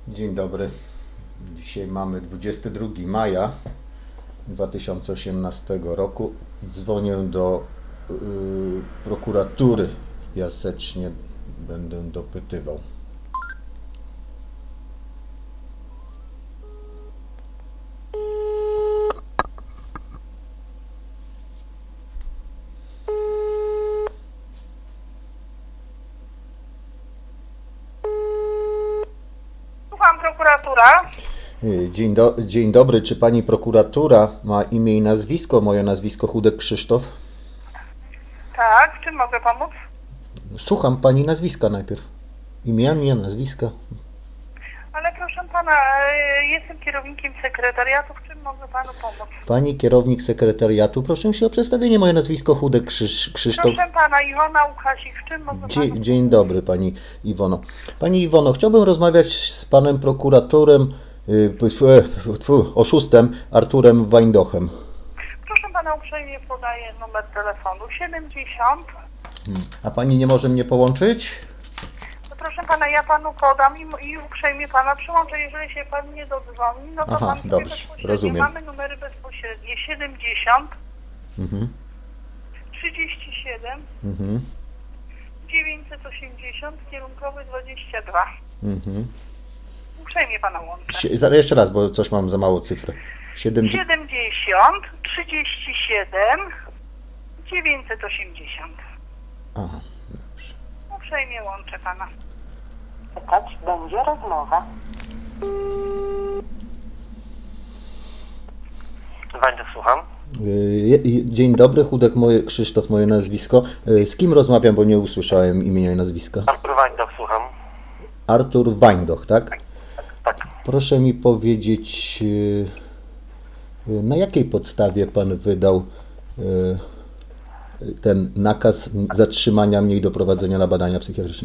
Dzień dobry. Dzisiaj mamy 22 maja 2018 roku. Dzwonię do prokuratury w Piasecznie. Będę dopytywał. Prokuratura. Dzień dobry. Czy pani prokuratura ma imię i nazwisko? Moje nazwisko Chudek Krzysztof. Tak, w czym mogę pomóc? Słucham pani nazwiska najpierw. Imię, nazwiska. Ale proszę pana, jestem kierownikiem sekretariatu, w czym mogę panu pomóc? Pani kierownik sekretariatu, proszę się o przedstawienie. Moje nazwisko Chudek Krzysztof. Proszę pana, Iwona Łukasik, w czym mogę panu Dzień dobry pani Iwono. Pani Iwono, chciałbym rozmawiać z panem prokuratorem, oszustem Arturem Wajndochem. Proszę pana, uprzejmie podaję numer telefonu 70. A pani nie może mnie połączyć? No proszę pana, ja panu podam i uprzejmie pana przyłączę. Jeżeli się pan nie dodzwoni, no to Aha, pan sobie dobrze, bezpośrednio. rozumiem. Mamy numery bezpośrednie 70 Mhm. 37 Mhm. 980 kierunkowy 22. Mhm. Uprzejmie pana łączę. Jeszcze raz, bo coś mam za mało cyfry. 70 37 980. Aha, dobrze. Uprzejmie łączę pana. Czekać będzie rozmowa. Wajndok, słucham. Dzień dobry, Chudek Krzysztof, moje nazwisko. Z kim rozmawiam, bo nie usłyszałem imienia i nazwiska? Artur Wajndok, słucham. Artur Wajndoch, tak? Tak. Proszę mi powiedzieć, na jakiej podstawie pan wydał ten nakaz zatrzymania mnie i doprowadzenia na badania psychiatryczne?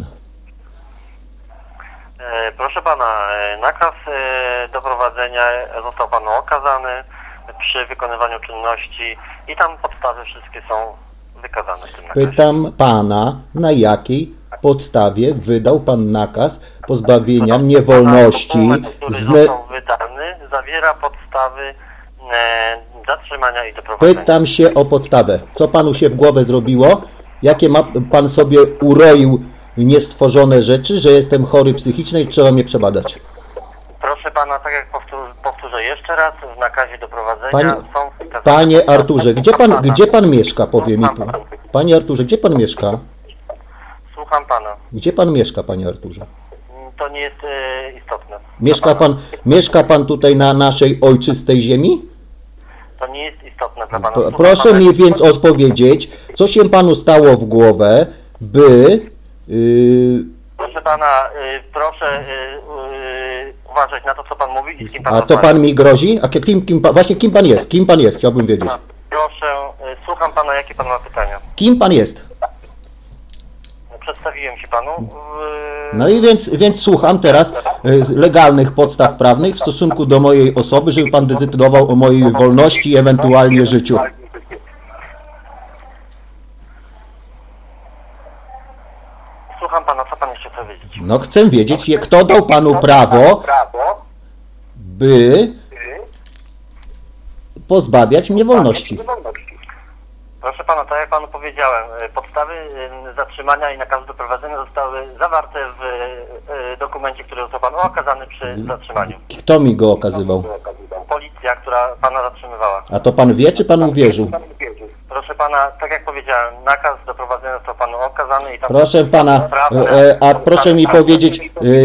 Proszę pana, nakaz doprowadzenia został panu okazany przy wykonywaniu czynności i tam podstawy wszystkie są wykazane w tym nakazie. Pytam pana, na jakiej podstawie wydał pan nakaz pozbawienia mnie wolności Dokument, który został wydany, zawiera podstawy zatrzymania i doprowadzenia. Pytam się o podstawę. Co panu się w głowę zrobiło? Jakie ma pan sobie uroił niestworzone rzeczy, że jestem chory psychicznie i trzeba mnie przebadać? Proszę pana, tak jak powtórzę jeszcze raz, w nakazie doprowadzenia są wskazane... Panie Arturze, gdzie pan mieszka, powie mi pan. Panie Arturze, gdzie pan mieszka? Słucham pana. Gdzie pan mieszka, panie Arturze? To nie jest istotne. Mieszka pan tutaj na naszej ojczystej ziemi? To nie jest istotne dla pana. Proszę mi więc odpowiedzieć, co się panu stało w głowę, by... Proszę pana, proszę uważać na to, co pan mówi i z kim pan A to pan mi grozi? A właśnie kim pan jest? Kim pan jest? Chciałbym wiedzieć. Proszę, słucham pana, jakie pan ma pytania. Kim pan jest? Przedstawiłem się panu. No i więc słucham teraz legalnych podstaw prawnych w stosunku do mojej osoby, żeby pan decydował o mojej wolności i ewentualnie życiu. Słucham pana, co pan jeszcze chce wiedzieć? No chcę wiedzieć, kto dał panu prawo, by pozbawiać mnie wolności. Proszę pana, tak jak panu powiedziałem, podstawy zatrzymania i nakazu doprowadzenia zostały zawarte w dokumencie, który został panu okazany przy zatrzymaniu. Kto mi go okazywał? Policja, która pana zatrzymywała. A to pan wie, czy pan uwierzył? Proszę pana, tak jak powiedziałem, nakaz doprowadzenia został panu okazany i tam... Proszę pana, a proszę mi powiedzieć,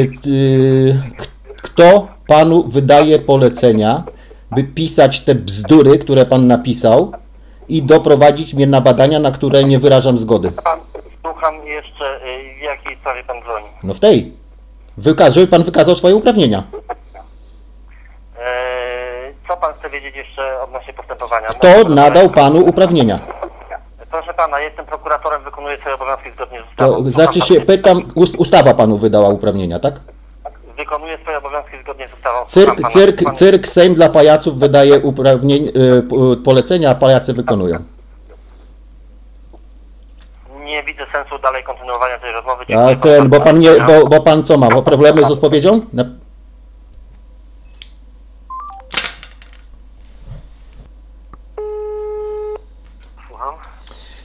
kto panu wydaje polecenia, by pisać te bzdury, które pan napisał i doprowadzić mnie na badania, na które nie wyrażam zgody? Słucham jeszcze, w jakiej sprawie pan dzwoni. No w tej. Żeby pan wykazał swoje uprawnienia. Co pan chce wiedzieć jeszcze odnośnie postępowania? Kto nadał panu uprawnienia? Proszę pana, jestem prokuratorem, wykonuję swoje obowiązki zgodnie z ustawą. To znaczy się, pytam, ustawa panu wydała uprawnienia, tak? Wykonuję swoje obowiązki zgodnie z ustawą. Cyrk Sejm dla pajaców wydaje polecenia, a pajacy wykonują. Nie widzę sensu dalej kontynuowania tej rozmowy. A bo pan co ma? Problemy z odpowiedzią?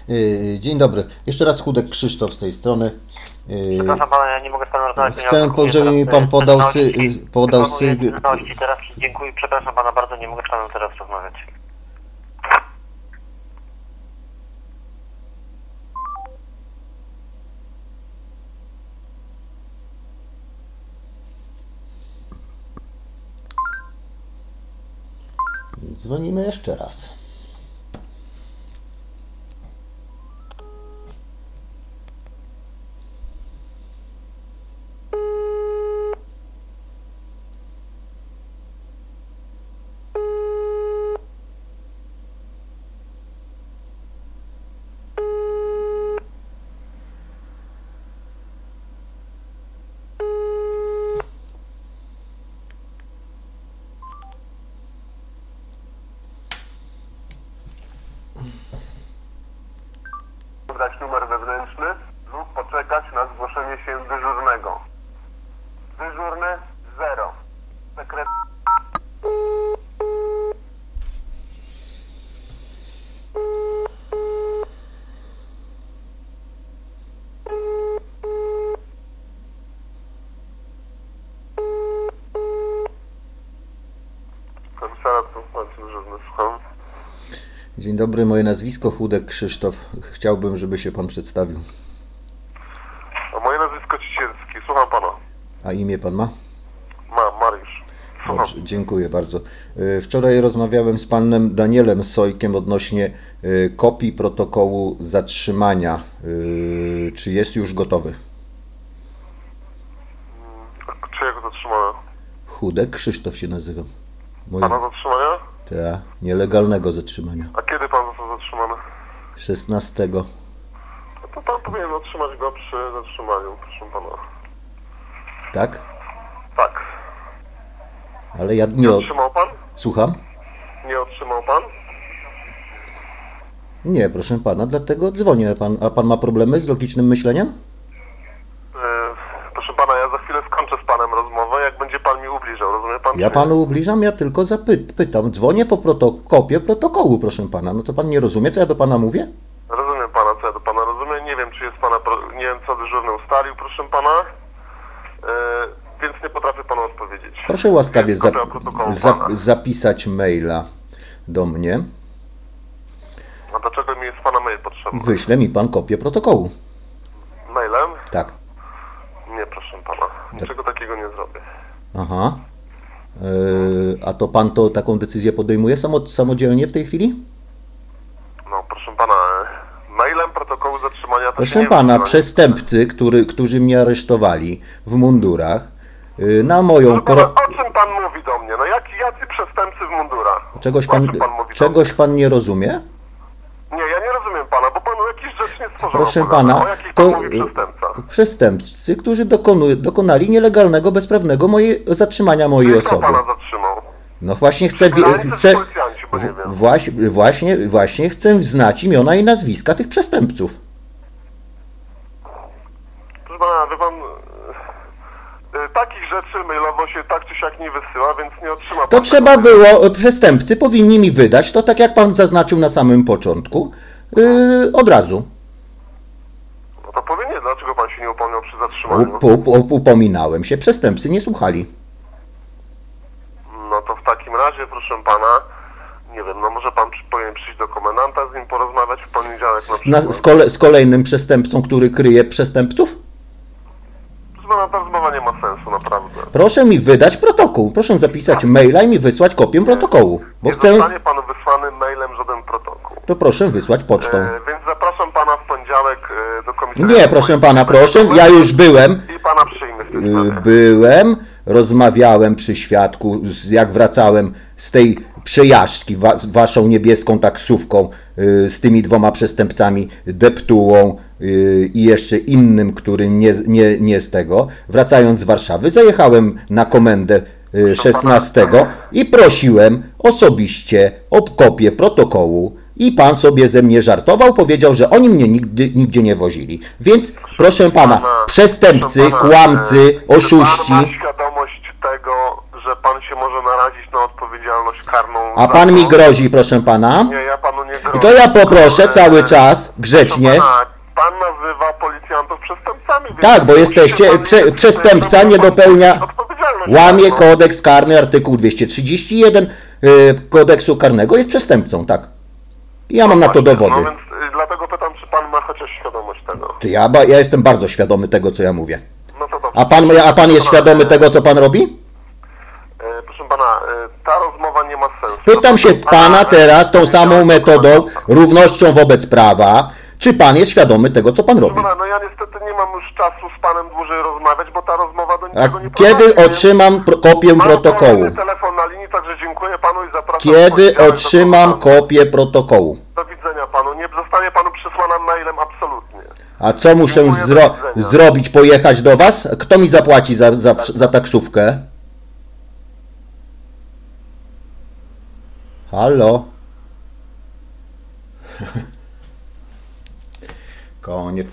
Dzień dobry. Jeszcze raz Chudek Krzysztof z tej strony. Przepraszam pana, ja nie mogę z panem rozmawiać. Chcę, żeby mi pan podał Teraz dziękuję, przepraszam pana bardzo, nie mogę z panem teraz rozmawiać. Dzwonimy jeszcze raz. Wybrać numer wewnętrzny lub poczekać na zgłoszenie się dyżurnego. Dyżurny 0. Sekret... Komisariat dyżurny, słucham. Dzień dobry, moje nazwisko Chudek Krzysztof. Chciałbym, żeby się pan przedstawił. A moje nazwisko Cicierski, słucham pana. A imię pan ma? Mam, Mariusz. Słucham. Dobrze, dziękuję bardzo. Wczoraj rozmawiałem z panem Danielem Sojkiem odnośnie kopii protokołu zatrzymania. Czy jest już gotowy? Czyjego zatrzymania? Chudek Krzysztof się nazywa. Pana zatrzymania? Tak, nielegalnego zatrzymania. A kiedy pan został zatrzymany? 16. No to pan powinien zatrzymać go przy zatrzymaniu, proszę pana. Tak? Tak. Ale ja Nie otrzymał pan? Słucham? Nie otrzymał pan? Nie, proszę pana, dlatego dzwonię. A pan ma problemy z logicznym myśleniem? Proszę pana, ja za chwilę skończę z panem rozmowę, jak będzie pan mi ubliżał, rozumie pan? Ja panu ubliżam, ja tylko pytam. Dzwonię po kopię protokołu, proszę pana. No to pan nie rozumie, co ja do pana mówię? Rozumiem pana, co ja do pana rozumiem. Nie wiem, czy jest pana, nie wiem, co dyżurny ustalił, proszę pana. Więc nie potrafię panu odpowiedzieć. Proszę łaskawie Jest kopia protokołu pana. zapisać maila do mnie. A dlaczego mi jest pana mail potrzebny? Wyśle mi pan kopię protokołu. Mailem? Tak. Nie, proszę pana. Niczego takiego nie zrobię. Aha. A to pan taką decyzję podejmuje samodzielnie w tej chwili? No, proszę pana, mailem protokołu zatrzymania... to się Proszę nie pana, wysyła. przestępcy, którzy mnie aresztowali w mundurach, na moją... Proszę pana, o czym pan mówi do mnie? No jacy przestępcy w mundurach? Czegoś O czym mówi do czegoś pan nie rozumie? Nie, ja nie rozumiem pana, bo panu jakiś rzecz nie stworzono. Proszę pana. pana, O jakich pan mówi przestępca? przestępcy, którzy dokonali nielegalnego, bezprawnego zatrzymania mojej I kto osoby. pana zatrzymał? No właśnie Granicy czy policjanci, bo nie wiem. właśnie chcę znać imiona i nazwiska tych przestępców. Proszę pana, wie pan, takich rzeczy mailowo się tak czy siak nie wysyła, więc nie otrzyma pan To tego trzeba mailu. było, przestępcy powinni mi wydać, to tak jak pan zaznaczył na samym początku, od razu. No to powinien, dlaczego pan się nie upomniał przy zatrzymaniu? Upominałem się, przestępcy nie słuchali. No to w takim razie, proszę pana, nie wiem, no może pan powinien przyjść do komendanta, z nim porozmawiać w poniedziałek na przykład. Z kolejnym przestępcą, który kryje przestępców? Proszę pana, ta rozmowa nie ma sensu, naprawdę. Proszę mi wydać protokół. Proszę zapisać maila i mi wysłać kopię protokołu. Bo Nie chcę. zostanie panu wysłany mailem żaden protokół. To proszę wysłać pocztą. Więc zapraszam pana w poniedziałek do komisariatu. Nie, proszę pana, proszę. Ja już byłem. I pana przyjmę w tej sprawie. Byłem, rozmawiałem przy świadku, jak wracałem z tej przejażdżki waszą niebieską taksówką z tymi dwoma przestępcami, Deptułą i jeszcze innym, który nie z tego. Wracając z Warszawy, zajechałem na komendę 16 i prosiłem osobiście o kopię protokołu. I pan sobie ze mnie żartował, powiedział, że oni mnie nigdzie nie wozili. Więc, proszę pana, przestępcy, kłamcy, oszuści. Pan ma świadomość tego, że pan się może narazić na odpowiedzialność karną? A pan mi grozi, proszę pana? Nie, ja panu nie grożę. I to ja poproszę cały czas grzecznie. Proszę pana, pan nazywa policjantów przestępcami. więc Tak, bo musi jesteście, pan wiedzieć, przestępca że nie pan dopełnia, odpowiedzialność łamie karną. kodeks karny, artykuł 231 kodeksu karnego, jest przestępcą, tak. Ja mam na to dowody. No więc dlatego pytam, czy pan ma chociaż świadomość tego. Ja jestem bardzo świadomy tego, co ja mówię. No to dobrze. A pan jest świadomy tego, co pan robi? Proszę pana, ta rozmowa nie ma sensu. Pytam się pana teraz tą samą metodą, równością wobec prawa, czy pan jest świadomy tego, co pan robi? Proszę pana, no ja niestety nie mam już czasu z panem dłużej rozmawiać, bo ta rozmowa do A niczego nie kiedy prowadzi. otrzymam kopię Mam protokołu? kolejny telefon na linii, także dziękuję panu i zapraszam. w Kiedy poniedziałek do otrzymam konsultacji. kopię protokołu? Do widzenia panu. Nie zostanie panu przysłana mailem absolutnie. A co muszę Dziękuję, do widzenia. zrobić? Pojechać do was? Kto mi zapłaci za taksówkę? Halo? Koniec.